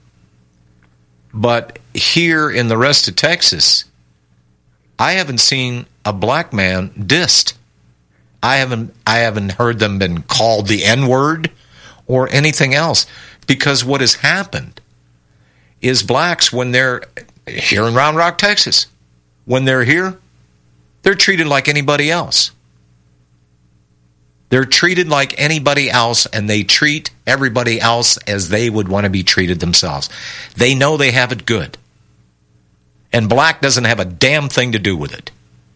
but here in the rest of Texas, I haven't seen a black man dissed. I haven't I haven't heard them been called the N-word or anything else, because what has happened is blacks, when they're here in Round Rock, Texas, when they're here, they're treated like anybody else. They're treated like anybody else, and they treat everybody else as they would want to be treated themselves. They know they have it good. And black doesn't have a damn thing to do with it.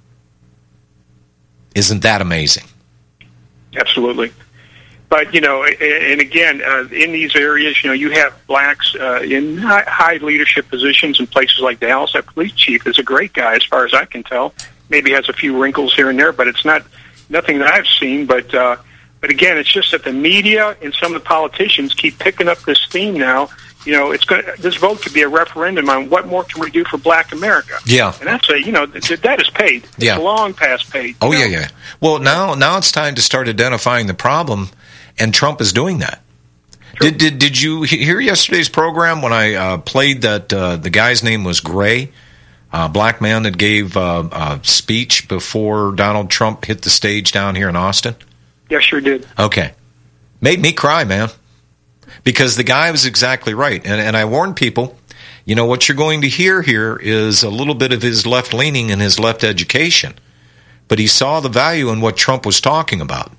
Isn't that amazing? Absolutely. But, you know, and again, uh, in these areas, you know, you have blacks uh, in high, high leadership positions in places like Dallas. That police chief is a great guy, as far as I can tell. Maybe has a few wrinkles here and there, but it's not nothing that I've seen. But, uh, but again, it's just that the media and some of the politicians keep picking up this theme now. You know, it's going. This vote could be a referendum on what more can we do for Black America. Yeah, and that's a you know th- that is paid. It's yeah, long past paid. Oh know? yeah, yeah. Well, now now it's time to start identifying the problem, and Trump is doing that. Did did did you hear yesterday's program when I uh, played that uh, the guy's name was Gray, a black man that gave uh, a speech before Donald Trump hit the stage down here in Austin? Yeah, sure did. Okay, made me cry, man. Because the guy was exactly right. And, and I warn people, you know, what you're going to hear here is a little bit of his left-leaning and his left education. But he saw the value in what Trump was talking about.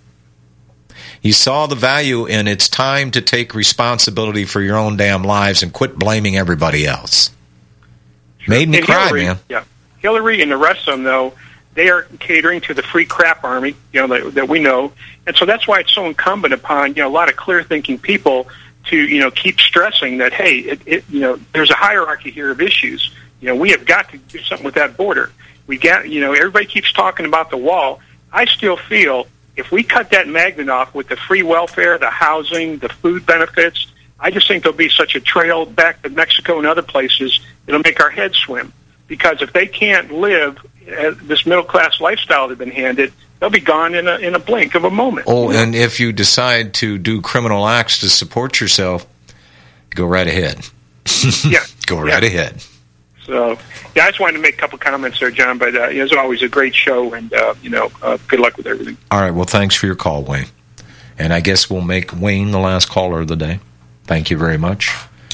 He saw the value in it's time to take responsibility for your own damn lives and quit blaming everybody else. Sure. Made me and cry, Hillary, man. Yeah. Hillary and the rest of them, though, they are catering to the free crap army, you know, that, that we know. And so that's why it's so incumbent upon, you know, a lot of clear-thinking people to, you know, keep stressing that, hey, it, it, you know, there's a hierarchy here of issues. You know, we have got to do something with that border. We got, you know, everybody keeps talking about the wall. I still feel if we cut that magnet off with the free welfare, the housing, the food benefits, I just think there'll be such a trail back to Mexico and other places, it'll make our heads swim. Because if they can't live uh, this middle-class lifestyle they've been handed, they'll be gone in a in a blink of a moment. Oh, and if you decide to do criminal acts to support yourself, go right ahead. Yeah. Go right yeah. ahead. So, yeah, I just wanted to make a couple comments there, John, but uh, it was always a great show, and, uh, you know, uh, good luck with everything. All right, well, thanks for your call, Wayne. And I guess we'll make Wayne the last caller of the day. Thank you very much.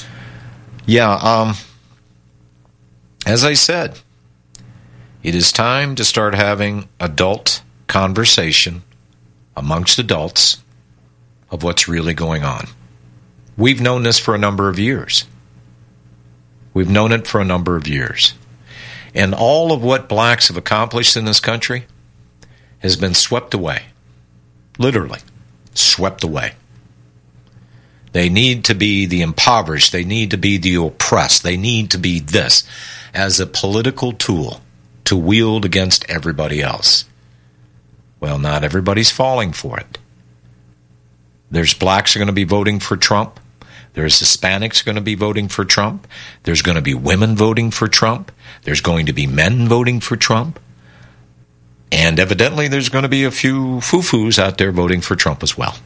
Yeah, um, as I said, it is time to start having adult conversation amongst adults of what's really going on. We've known this for a number of years. We've known it for a number of years. And all of what blacks have accomplished in this country has been swept away. Literally, swept away. They need to be the impoverished. They need to be the oppressed. They need to be this as a political tool to wield against everybody else. Well, not everybody's falling for it. There's blacks who are going to be voting for Trump. There's Hispanics going to be voting for Trump. There's going to be women voting for Trump. There's going to be men voting for Trump. And evidently there's going to be a few foo-foos out there voting for Trump as well.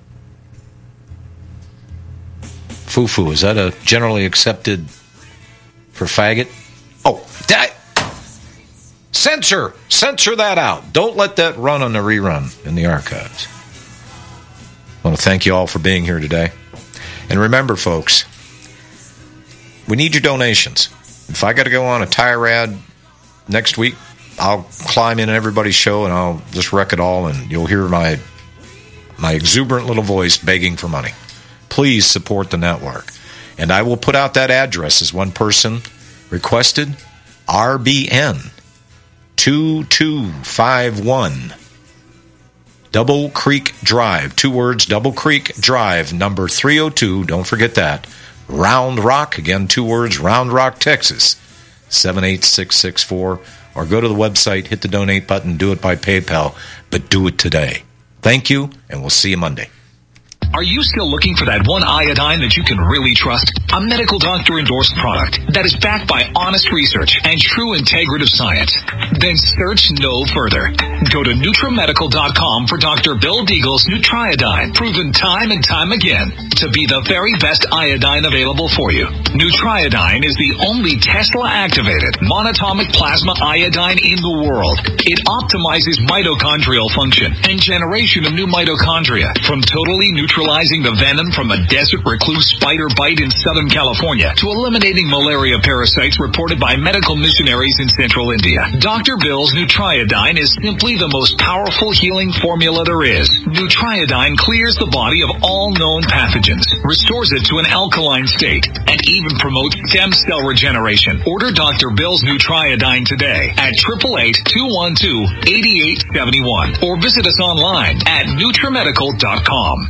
Foo-foo, is that a generally accepted for faggot? Oh, that... Censor! Censor that out. Don't let that run on the rerun in the archives. I want to thank you all for being here today. And remember, folks, we need your donations. If I got to go on a tirade next week, I'll climb in everybody's show and I'll just wreck it all, and you'll hear my my exuberant little voice begging for money. Please support the network. And I will put out that address as one person requested, R B N two two five one Double Creek Drive. Two words, Double Creek Drive, number three oh two. Don't forget that. Round Rock, again, two words, Round Rock, Texas, seven eight six six four. Or go to the website, hit the donate button, do it by PayPal, but do it today. Thank you, and we'll see you Monday. Are you still looking for that one iodine that you can really trust? A medical doctor endorsed product that is backed by honest research and true integrative science? Then search no further. Go to Nutramedical dot com for Doctor Bill Deagle's Nutriodine, proven time and time again to be the very best iodine available for you. Nutriodine is the only Tesla-activated monatomic plasma iodine in the world. It optimizes mitochondrial function and generation of new mitochondria, from totally neutralizing the venom from a desert recluse spider bite in Southern California to eliminating malaria parasites reported by medical missionaries in central India. Doctor Bill's Nutriodine is simply the most powerful healing formula there is. Nutriodine clears the body of all known pathogens, restores it to an alkaline state, and even promotes stem cell regeneration. Order Doctor Bill's Nutriodine today at eight eight eight, two one two, eight eight seven one or visit us online at Nutramedical dot com.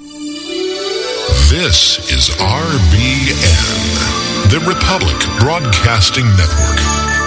This is R B N, the Republic Broadcasting Network.